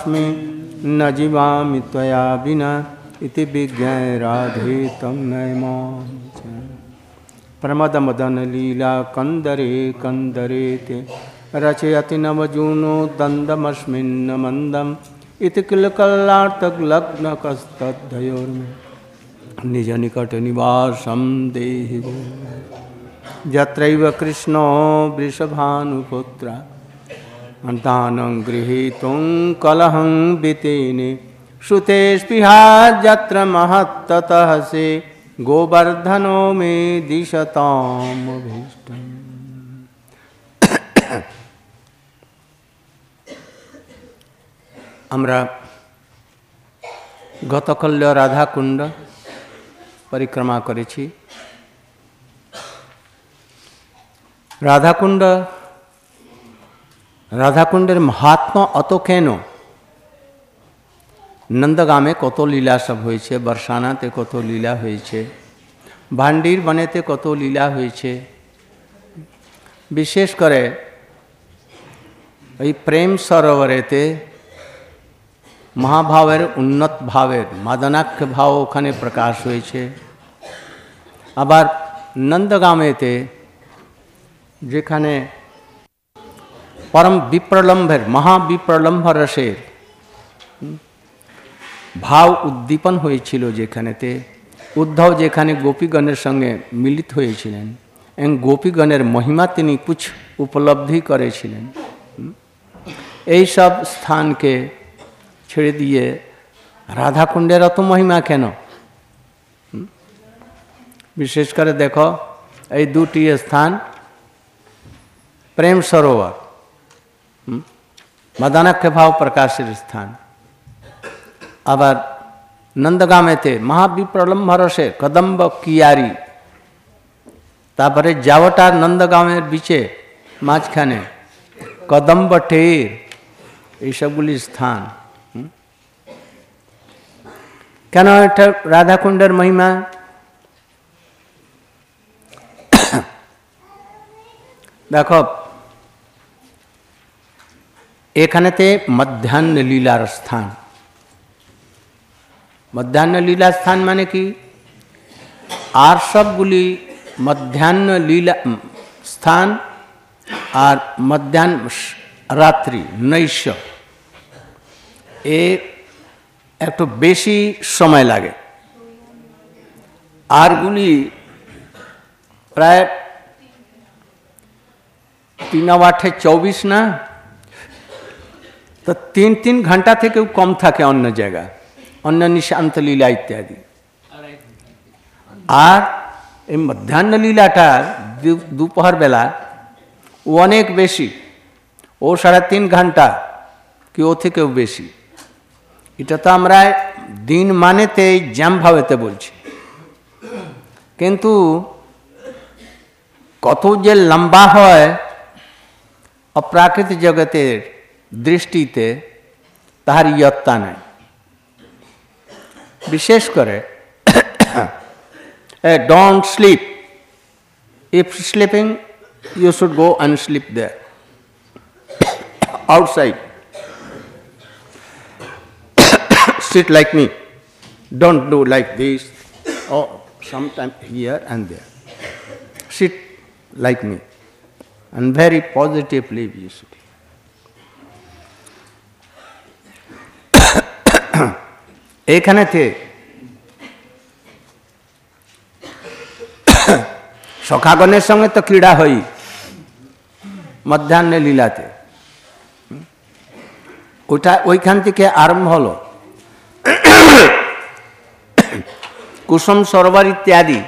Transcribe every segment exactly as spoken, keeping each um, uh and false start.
तस्मै न जीवामि त्वया विना इति विज्ञाय राधे तं नयमामि। प्रमद मदन लीला कंदरे कंदरे ते रचयति नवजूनो दंदमस्मिन् मंदम इति किल कल्लाटग्लग्नकस्तद्धयोर्मे निज निकट निवासं देहि यत्रैव कृष्णो वृषभानुपुत्र दानं गृहीतुं कलहं वितेने श्रुते स्पृहा यत्र महत्ततः से गोवर्धनो मे दिशतामभीष्टम्। আমরা গতকাল রাধাকুণ্ড পরিক্রমা করেছি। রাধাকুণ্ড রাধাকুণ্ডের মহাত্মা অত কেন? নন্দগামে কত লীলা সব হয়েছে, বর্ষানাতে কত লীলা হয়েছে, ভান্ডির বনেতে কত লীলা হয়েছে। বিশেষ করে এই প্রেম সরোবরেতে মহাভাবের উন্নত ভাবের মাদনাক্ষ ভাব ওখানে প্রকাশ হয়েছে। আবার নন্দগামেতে যেখানে পরম বিপ্রলম্ভের মহাবিপ্রলম্ভ রসের ভাব উদ্দীপন হয়েছিল, যেখানেতে উদ্ধব যেখানে গোপীগণের সঙ্গে মিলিত হয়েছিলেন এবং গোপীগণের মহিমা তিনি কুছ উপলব্ধি করেছিলেন। এই সব স্থানকে ছেড়ে দিয়ে রাধাকুণ্ডের অত মহিমা কেন? বিশেষ করে দেখো এই দুটি স্থান প্রেম সরোবর, মদনাক্ষ ভাব প্রকাশের স্থান। আবার নন্দগামেতে মহাবিপ্রলম্ভ রসের কদম্ব কিয়ারি, তারপরে যাওয়াটার নন্দগামের বিচে মাঝখানে কদম্ব টের, এইসবগুলি স্থান। কেন এটা রাধাকুণ্ডের মহিমা? দেখো এখানেতে মধ্যাহ্ন লীলার স্থান। মধ্যাহ্ন লীলা স্থান মানে কি? আর সবগুলি মধ্যাহ্ন লীলা স্থান আর মধ্যাহ্ন রাত্রি নৈশ এ একটু বেশি সময় লাগে, আরগুলি প্রায় তিন আটে চৌবিশ না, তো তিন তিন ঘন্টা থেকেও কম থাকে অন্য জায়গায়, অন্য নিশান্ত লীলা ইত্যাদি। আর এই মধ্যাহ্ন লীলাটা দুপুর বেলা ও অনেক বেশি, ও সাড়ে তিন ঘন্টা কি ও থেকেও বেশি। এটা তো আমরা দিন মানেতে জ্যাম ভাবেতে বলছি, কিন্তু কত যে লম্বা হয় অপ্রাকৃত জগতের দৃষ্টিতে তাহার ইয়ত্তা নাই। বিশেষ করে don't sleep, if sleeping you should go and sleep there outside. Sit like me, don't do like this, or sometime here and there. Sit like me and very positively you should. এখানেতে সখাগণের সঙ্গে তো ক্রীড়া হই মধ্যাহ্ন লীলাতে, ওইটা ওইখান থেকে আরম্ভ হলো। কুসুম সরোবর ইত্যাদি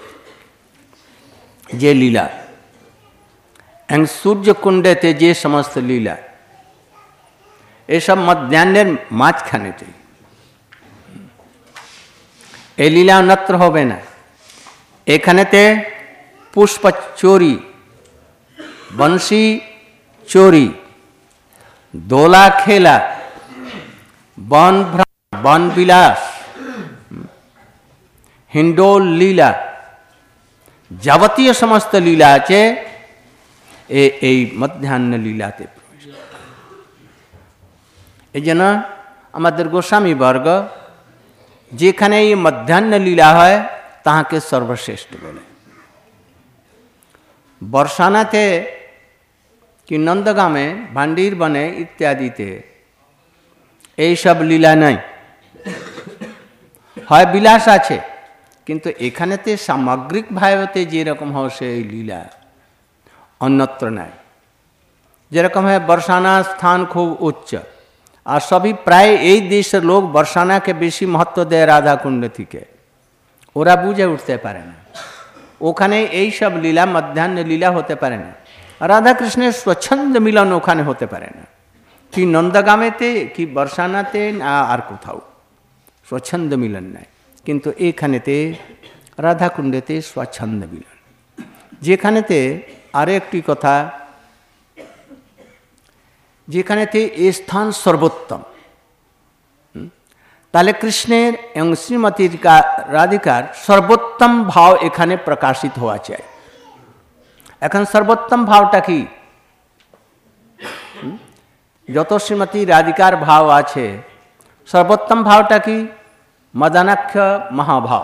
যে লীলা, এবং সূর্যকুণ্ডেতে যে সমস্ত লীলা, এসব মধ্যাহ্নের মাঝখানেতে। এই লীলা অন্যত্র হবে না। এখানেতে পুষ্প চোরি, বংশী চোরি, দোলা খেলা, বন বন বিলাস, হিন্ডোল লীলা, যাবতীয় সমস্ত লীলা আছে এই মধ্যাহ্ন লীলাতে। এই জন্য আমাদের গোস্বামী বর্গ যেখানে এই মধ্যাহ্ন লীলা হয় তাহাকে সর্বশ্রেষ্ঠ বলে। বর্ষানাতে কি নন্দগামে, ভান্ডির বনে ইত্যাদিতে এইসব লীলা নাই। হয় বিলাস আছে, কিন্তু এখানেতে সামগ্রিক ভাবেতে যেরকম হয় সেই লীলা অন্যত্র নাই। যেরকম है बरसाना स्थान खूब उच्च, और सभी प्राय এই দেশের লোক বর্ষানাকে বেশি महत्व দেয় রাধা কুণ্ড থেকে। ওরা বুঝে উঠতে পারে না ওখানে এই সব লীলা মধ্যাহ্ন লীলা হতে পারে না। রাধা কৃষ্ণের স্বচ্ছন্দ মিলন ওখানে হতে পারে না, কি নন্দগামেতে কি বর্ষানাতে আর কোথাও স্বচ্ছন্দ মিলন নাই। কিন্তু এখানেতে রাধা কুণ্ডেতে স্বচ্ছন্দ মিলন। যেখানেতে আরো একটি কথা, যেখানেতে এই স্থান সর্বোত্তম, তাহলে কৃষ্ণের এবং শ্রীমতী রাধিকার সর্বোত্তম ভাব এখানে প্রকাশিত হওয়া চাই। এখন সর্বোত্তম ভাবটা কি? যত শ্রীমতী রাধিকার ভাব আছে, সর্বোত্তম ভাবটা কি? মদনাক্ষ মহাভাব।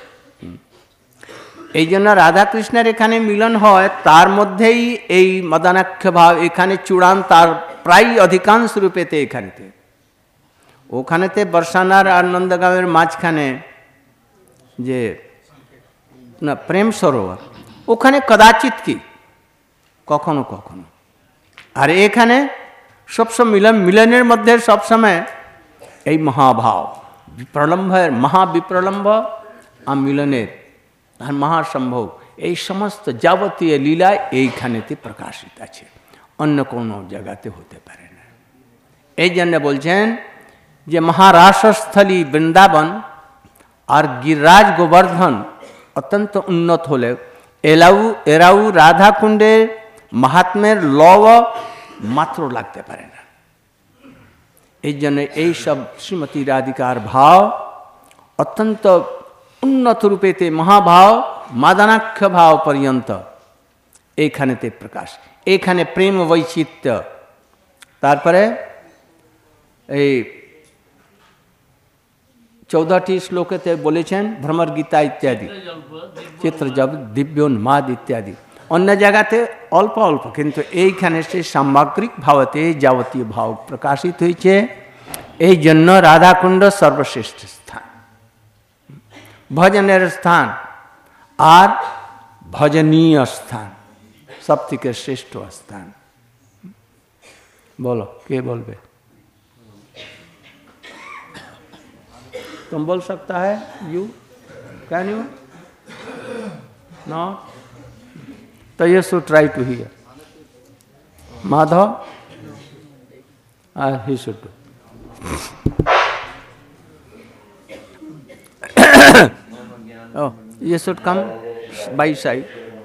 এই জন্য রাধাকৃষ্ণের এখানে মিলন হয়, তার মধ্যেই এই মদনাক্ষ ভাব এখানে চূড়ান্ত, তার প্রায় অধিকাংশ রূপেতে এখানেতে। ওখানেতে বর্ষানার আর নন্দগাঁওয়ের মাঝখানে যে না প্রেম সরোবর, ওখানে কদাচিৎ কি কখনো কখনো। আর এখানে সবসময় মিলন, মিলনের মধ্যে সবসময় এই মহাভাব, বিপ্রলম্বের মহাবিপ্রলম্ব আর মিলনের আর মহাসম্ভব, এই সমস্ত যাবতীয় লীলা এইখানেতে প্রকাশিত আছে, অন্য কোনো জায়গাতে হতে পারে না। এই জন্য বলছেন যে মহারাসস্থলী বৃন্দাবন আর গিরিরাজ গোবর্ধন অত্যন্ত উন্নত হলে এলাউ এরাও রাধা কুণ্ডের মাহাত্ম্যের লব মাত্র লাগতে পারে না। এই জন্য এই সব শ্রীমতী রাধিকার ভাব অত্যন্ত উন্নত রূপেতে মহাভাব মাদনাক্ষ ভাব পর্যন্ত এইখানেতে প্রকাশ। এইখানে প্রেম বৈচিত্র্য, তারপরে এই চৌদহটি শ্লোকেতে বলেছেন ভ্রমর গীতা ইত্যাদি, চিত্রজব দিব্যোন্মাদ ইত্যাদি। অন্য জায়গাতে অল্প অল্প, কিন্তু এইখানে সে সামগ্রিক ভাবতে যাবতীয় ভাব প্রকাশিত হয়েছে। এই জন্য রাধাকুণ্ড সর্বশ্রেষ্ঠ স্থান, ভজনের স্থান আর ভজনীয় স্থান, সব থেকে শ্রেষ্ঠ স্থান। বলো কে বলবে? तुम बोल सकता है? You can you? नो? तो ये should try to hear. Madhav? Uh, he should do. Oh, you should come by side.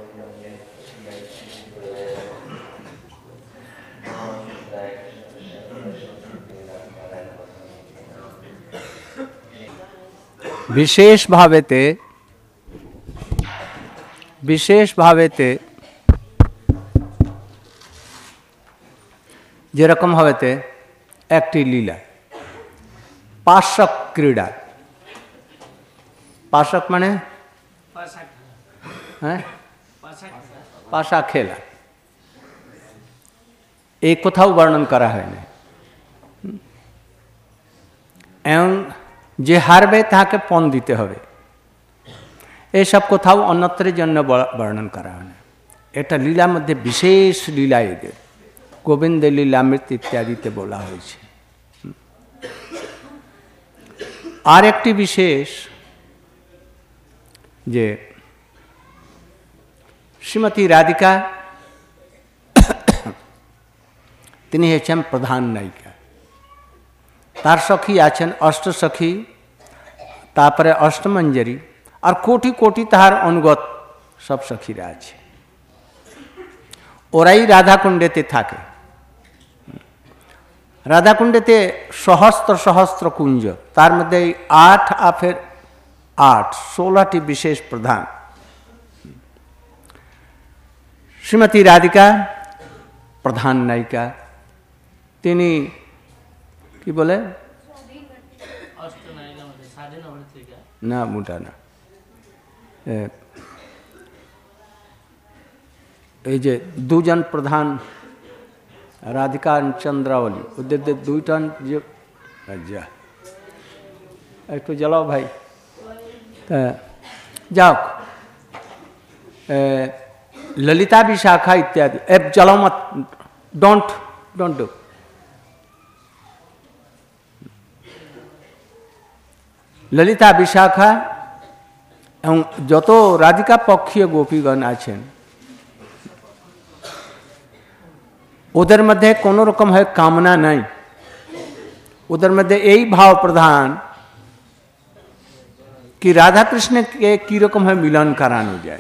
विशेष भावेते विशेष भावेते যেরকম হবেতে একটি লীলা পাশক ক্রীড়া। পাশক মানে হ্যাঁ পাশা খেলা, এই কোথাও বর্ণন করা হয় না। এবং যে হারবে তাকে পণ দিতে হবে, এইসব কোথাও অন্যত্রের জন্য বর্ণন করা হয় না। এটা লীলার মধ্যে বিশেষ লীলা, এদের গোবিন্দ লীলামৃত ইত্যাদিতে বলা হয়েছে। আর একটি বিশেষ যে শ্রীমতী রাধিকা তিনি হচ্ছেন প্রধান নায়িকা, তার সখী আছেন অষ্টসখী, তারপরে অষ্টমঞ্জরি, আর কোটি কোটি তাহার অনুগত সব সখীরা আছে। ওরাই রাধাকুণ্ডেতে থাকে। রাধাকুণ্ডেতে সহস্র সহস্র কুঞ্জ, তার মধ্যে আট আফের আট ষোলোটি বিশেষ প্রধান। শ্রীমতী রাধিকা প্রধান নায়িকা, তিনি কি বলে না মোটা না, এই যে দুজন প্রধান রাধিকা চন্দ্রাবলী, ওদের দুইটা যে যা একটু জ্বালাও ভাই, যাও ललिता विशाखा इत्यादि, अब जलाओ मत, don't don't do. Lalita Vishakha এবং যত রাধিকা পক্ষীয় গোপীগণ আছেন ওদের মধ্যে কোনো রকম হয় কামনা নাই, ওদের মধ্যে এই ভাব প্রধান कि राधा कृष्ण के की रकम है मिलन करानो जाए,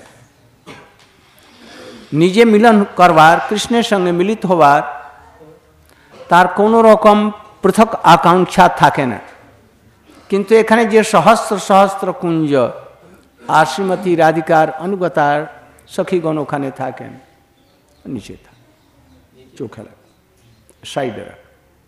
निजे मिलन करवार कृष्णेर संगे मिलित होवार तार कोनो रकम पृथक आकांक्षा थाके ना, किन्तु एखाने जे सहस्र सहस्र कुंज आर श्रीमती राधिकार अनुगतार सखीगण ओखाने थाकेन, नीचे था चोखे लाग साइडे राख,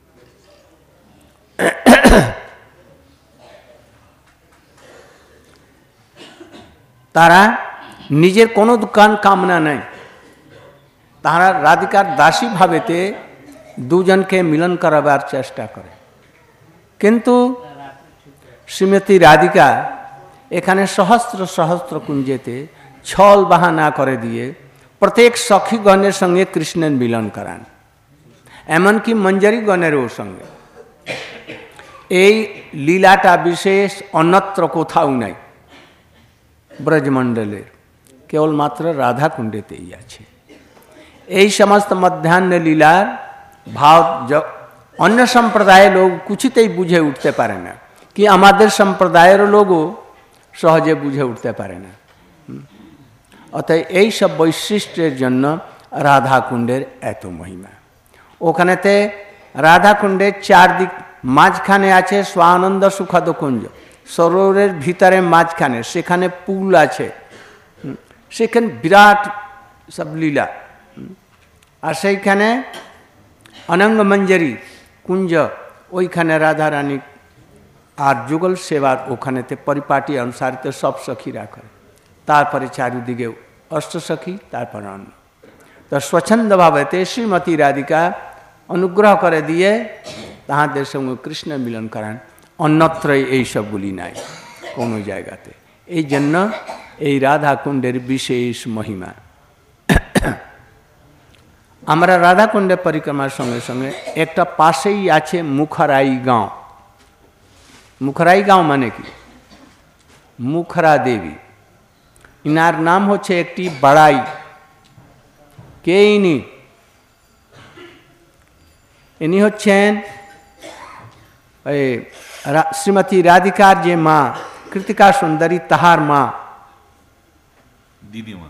तारा निजेर कोनो दुकान कामना नहीं, तारा राधिकार दासी भावेते दुजन के मिलन कराबार चेष्टा करे, किन्तु श्रीमती राधिका एखाने सहस्र सहस्र कुंजेते छल बाहाना करे दिए प्रत्येक सखी गणेर संगे कृष्णेर मिलन करान, एमनकि मंजरी गणेरो संगे। এই লীলাটা বিশেষ অন্যত্র কোথাও নাই ব্রজমণ্ডলের, কেবলমাত্র রাধা কুণ্ডেতেই আছে। এই সমস্ত মধ্যাহ্ন লীলার ভাব অন্য সম্প্রদায়ের লোক কিছুতেই বুঝে উঠতে পারে না, কি আমাদের সম্প্রদায়ের লোকও সহজে বুঝে উঠতে পারে না। অতএব এই সব বৈশিষ্ট্যের জন্য রাধা কুণ্ডের এত মহিমা। ওখানেতে রাধা কুণ্ডের চারদিক মাঝখানে আছে স্বানন্দ সুখদ কুঞ্জ, সরোবরের ভিতরে মাঝখানে সেখানে পুল আছে, সেখানে বিরাট সব লীলা, আর সেইখানে অনঙ্গ মঞ্জরি কুঞ্জ, ওইখানে রাধা রানী আর যুগল সেবার ওখানেতে পরিপাটি অনুসারিত সব সখীরা করে, তারপরে চারিদিকে অষ্টসখী, তারপর অন্য। তো স্বচ্ছন্দভাবেতে শ্রীমতী রাধিকা অনুগ্রহ করে দিয়ে তাহাদের সঙ্গে কৃষ্ণ মিলন করান, অন্যত্রই এই সবগুলি নাই কোনো জায়গাতে। এই জন্য এই রাধা কুণ্ডের বিশেষ মহিমা। আমরা রাধা কুণ্ডে পরিক্রমার সঙ্গে সঙ্গে একটা পাশেই আছে মুখরাই গাঁও। মুখরাই গাঁও মানে কি? মুখরা দেবী, ইনার নাম হচ্ছে একটি বাড়াই। কে ইনি? ইনি হচ্ছেন শ্রীমতী রাধিকার যে মা কৃতিকা সুন্দরী, তাহার মা দিদিমা।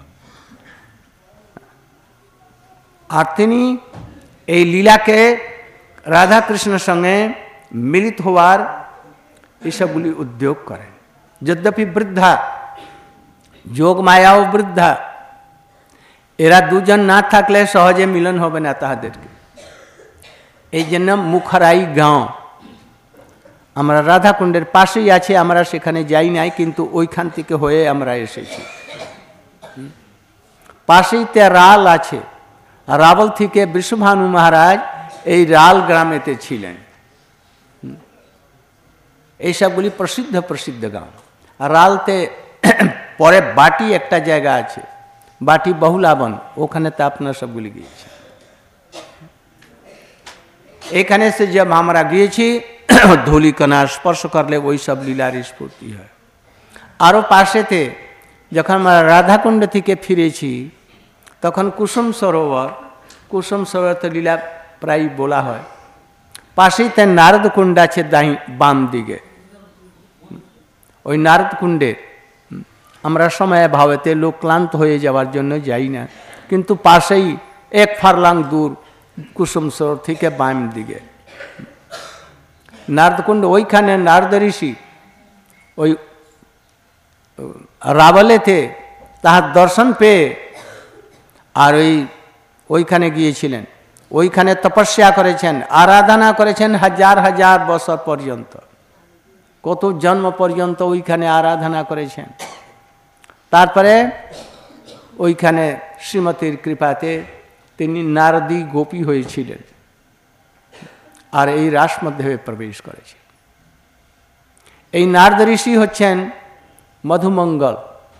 আর তিনি এই লীলাকে রাধা কৃষ্ণের সঙ্গে মিলিত হওয়ার এসবগুলি উদ্যোগ করেন। যদ্যপি বৃদ্ধা, যোগ মায়াও বৃদ্ধা, এরা দুজন না থাকলে সহজে মিলন হবে না তাহাদেরকে। এই জন্য মুখরাই গাঁও, আমরা রাধা কুণ্ডের পাশেই আছে, আমরা সেখানে যাই নাই, কিন্তু ওইখান থেকে হয়ে আমরা এসেছি। পাশেই তে রাল আছে, রাবল থেকে বিশ্বভানু মহারাজ এই রাল গ্রামেতে ছিলেন। এইসবগুলি প্রসিদ্ধ প্রসিদ্ধ গাঁও। রালতে পরে বাটি একটা জায়গা আছে, বাটি বহুলাবন, ওখানে তো আপনার সবগুলি গিয়েছে। এখানে সে জব আমরা গিয়েছি ধুলিকণা স্পর্শ করলে ওই সব লীলার স্ফূর্তি হয়। আরও পাশেতে যখন আমরা রাধাকুণ্ড থেকে ফিরেছি তখন কুসুম সরোবর, কুসুম সরোবর তো লীলা প্রায় বলা হয়। পাশেই তার নারদ কুণ্ড আছে দাহি বাম দিকে। ওই নারদ কুণ্ডে আমরা সময় ভাবেতে লোক ক্লান্ত হয়ে যাওয়ার জন্য যাই না, কিন্তু পাশেই এক ফারলাং দূর কুসুম সরোবর থেকে বাম দিকে নারদকুণ্ড। ওইখানে নারদ ঋষি ওই রাবলেতে তাহার দর্শন পেয়ে আর ওই ওইখানে গিয়েছিলেন। ওইখানে তপস্যা করেছেন, আরাধনা করেছেন হাজার হাজার বছর পর্যন্ত, কত জন্ম পর্যন্ত ওইখানে আরাধনা করেছেন। তারপরে ওইখানে শ্রীমতীর কৃপাতে তিনি নারদী গোপী হয়েছিলেন আর এই রাস মধ্যে প্রবেশ করেছেন। এই নারদ ঋষি হচ্ছেন মধুমঙ্গল,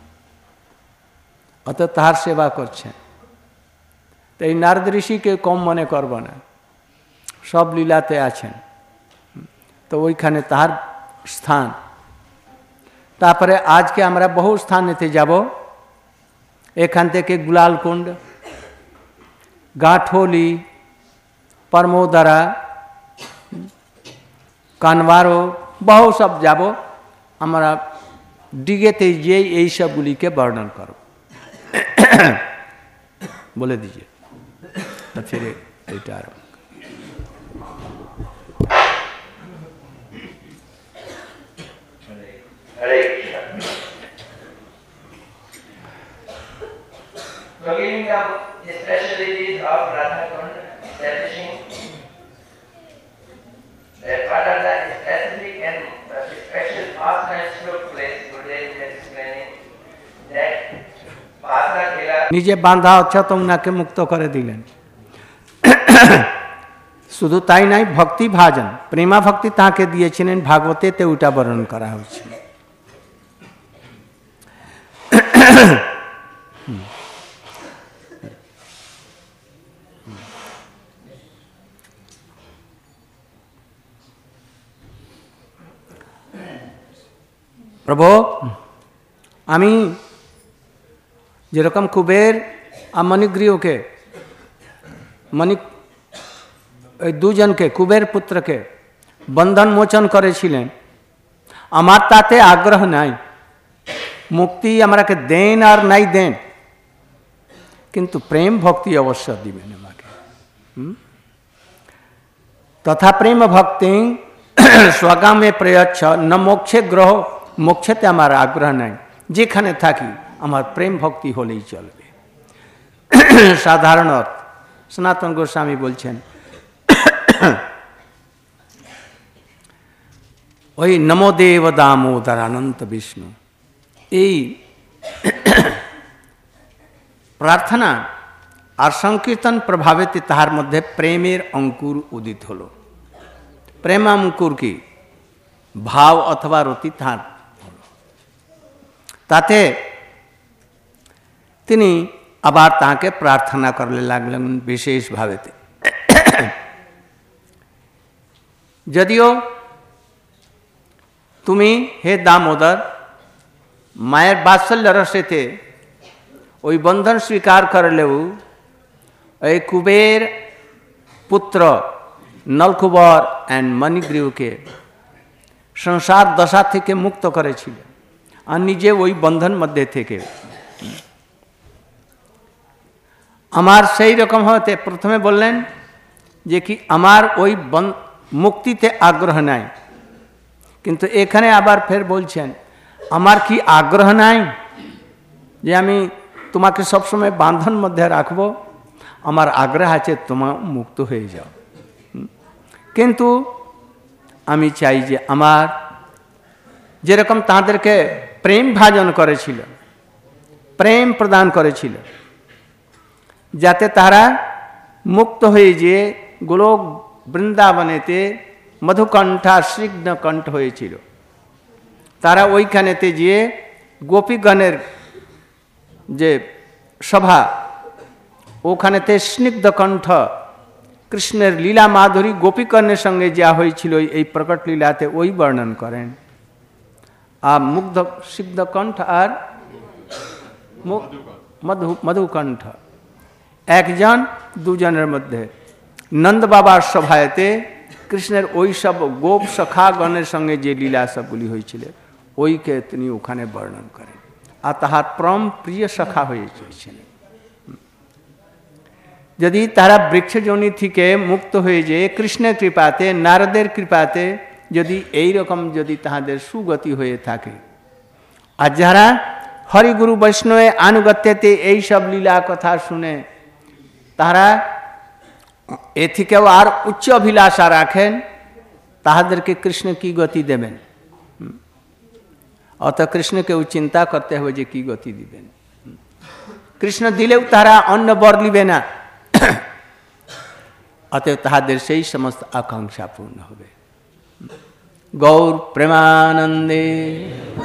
অত তাহার সেবা করছেন। তো এই নারদ ঋষিকে কম মনে করব না, সব লীলাতে আছেন, তো ওইখানে তাহার স্থান। তারপরে আজকে আমরা বহু স্থানেতে যাব, এখান থেকে গুলালকুণ্ড, গাঠোলি, परमोदरा, कानवारो, बहु सब जाबो। हमारा डिगेते ये यही सबगुली के वर्णन करो। बोले दीजिए तो फिर रिटायर हो। Beginning of the specialties of Radha Kund, establishing that what are the specific and special asanas took place, Gurudev is explaining that Asana Kela নিজে বাঁধা অচ্ছতমনাকে মুক্ত করে দিলেন। শুধু তাই নাই, ভক্তি ভাজন প্রেমা ভক্তি তাকে দিয়েছিলেন, ভাগবতেতে ওটা বর্ণন করা হয়েছে। প্রভু, আমি যেরকম কুবের আর মণিগ্রীহকে, মণি ওই দুজনকে, কুবের পুত্রকে বন্ধন মোচন করেছিলেন, আমার তাতে আগ্রহ নাই। মুক্তি আমাকে দেন আর নাই দেন, কিন্তু প্রেম ভক্তি অবশ্য দিবেন আমাকে। তথা প্রেম ভক্তি স্বগামে প্রয়চ্ছ ন মোক্ষে গ্রহ, মোক্ষেতে আমার আগ্রহ নাই, যেখানে থাকি আমার প্রেম ভক্তি হলেই চলবে। সাধারণ অর্থ সনাতন গোস্বামী বলছেন, ওই নমোদেব দামোদর অনন্ত বিষ্ণু, এই প্রার্থনা আর সংকীর্তন প্রভাবিত তাহার মধ্যে প্রেমের অঙ্কুর উদিত হল। প্রেম অঙ্কুর কি ভাব অথবা রতি তাঁর, তাতে তিনি আবার তাকে প্রার্থনা করলে লাগলেন বিশেষভাবেতে। যদিও তুমি হে দামোদর মায়ের বাৎসল্য রসেতে ওই বন্ধন স্বীকার করলেও এই কুবের পুত্র নলকুবর অ্যান্ড মণিগ্রীহকে সংসার দশা থেকে মুক্ত করেছিলেন, আর নিজে ওই বন্ধন মধ্যে থেকে আমার সেই রকম হতে প্রথমে বললেন যে কি আমার ওই মুক্তিতে আগ্রহ নাই, কিন্তু এখানে আবার ফের বলছেন আমার কি আগ্রহ নাই যে আমি তোমাকে সবসময় বাঁধন মধ্যে রাখবো, আমার আগ্রহ আছে তোমার মুক্ত হয়ে যাও, কিন্তু আমি চাই যে আমার যেরকম তাদেরকে প্রেম ভাজন করেছিল, প্রেম প্রদান করেছিল, যাতে তারা মুক্ত হয়ে যে গোলক বৃন্দাবনেতে মধুকণ্ঠা স্নিগ্ধ কণ্ঠ হয়েছিল, তারা ওইখানেতে যে গোপীগণের যে সভা, ওখানেতে স্নিগ্ধ কণ্ঠ কৃষ্ণের লীলা মাধুরী গোপীকর্ণের সঙ্গে যা হয়েছিল এই প্রকট লীলাতে ওই বর্ণন করেন। আর মুগ্ধ সিদ্ধ কণ্ঠ আর মধু মধুকণ্ঠ একজন দুজনের মধ্যে নন্দ বাবার সভায়তে কৃষ্ণের ওই সব গোপ সখাগণের সঙ্গে যে লীলা সবগুলি হয়েছিল ওইকে তিনি ওখানে বর্ণন করেন, আর তাহার পরম প্রিয় সখা হয়েছিল। যদি তারা বৃক্ষজনি থেকে মুক্ত হয়ে যে কৃষ্ণের কৃপাতে, নারদের কৃপাতে যদি এই রকম যদি তাহাদের সুগতি হয়ে থাকে, আর যারা হরিগুরু বৈষ্ণবে আনুগত্যতে এই সব লীলা কথা শুনে তারা এ থেকেও আর উচ্চ অভিলাষা রাখেন, তাহাদেরকে কৃষ্ণ কি গতি দেবেন। অত কৃষ্ণকেও চিন্তা করতে হবে যে কি গতি দিবেন। কৃষ্ণ দিলেও তারা অন্য বর লিবে না, অতএব তাহাদের সেই সমস্ত আকাঙ্ক্ষা পূর্ণ হবে। গৌর প্রেমানন্দে।